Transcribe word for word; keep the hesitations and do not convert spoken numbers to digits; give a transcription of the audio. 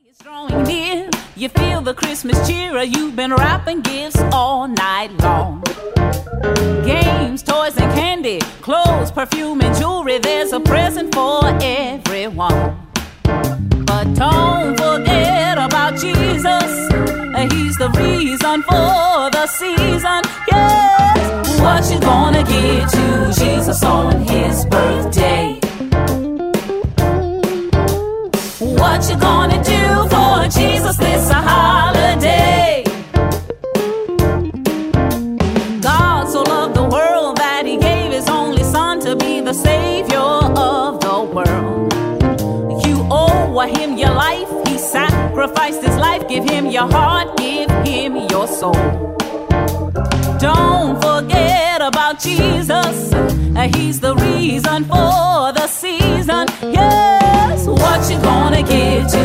It's drawing near, you feel the Christmas cheer. You've been wrapping gifts all night long. Games, toys and candy, clothes, perfume and jewelry. There's a present for everyone. But don't forget about Jesus. He's the reason for the season. Yes, what you gonna give to Jesus on his birthday? What you gonna do for Jesus this a holiday? God so loved the world that he gave his only son to be the savior of the world. You owe him your life, he sacrificed his life. Give him your heart, give him your soul. Don't forget about Jesus, he's the reason for the season. Yes, what you gonna give to